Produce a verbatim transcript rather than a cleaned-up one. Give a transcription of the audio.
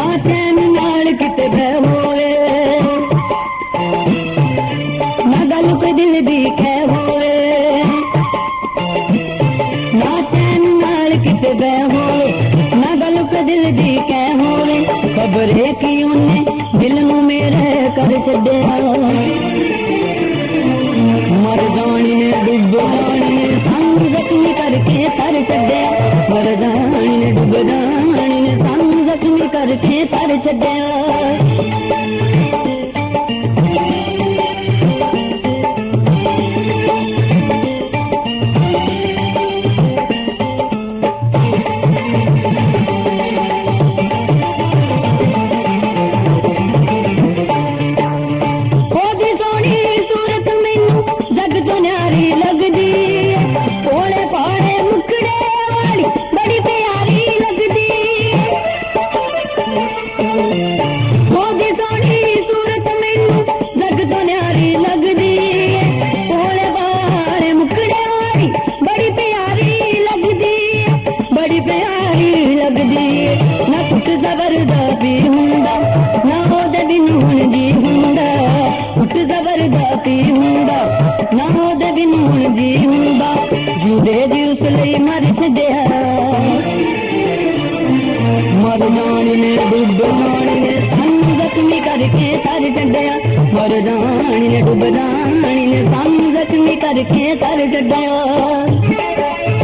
ना चैन नाल किते बह होए, ना गल कोई दिल दी कह होए, ना चैन नाल किते बह होए, ना गल कोई दिल दी कह होए। खबर है कि उन्हें दिल नू मेरे कर छड्डिया, मर जानी ने डुब जानी ने संग जख्मी करके तर छड्डिया, मर जानी ने डुब जानी ने संग जख्मी करके तर छड्डिया। मर छड्डिया, मर जानी ने डुब जानी ने संग जख्मी करके तर छड्डिया, मर जानी ने डुब जानी ने संग जख्मी करके तर छड्डिया।